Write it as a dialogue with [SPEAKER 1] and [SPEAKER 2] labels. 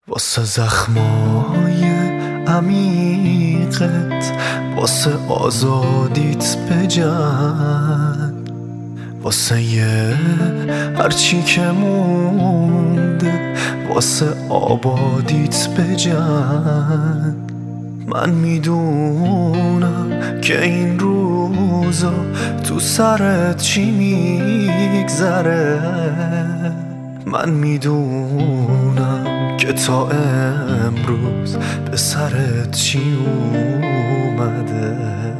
[SPEAKER 1] واسه زخمای عمیقت، واسه آزادیت بجنگ، واسه هرچی که مونده، واسه آبادیت بجنگ. من میدونم که این روزا تو سرت چی میگذره، من میدونم که تا امروز به سرت چی اومده.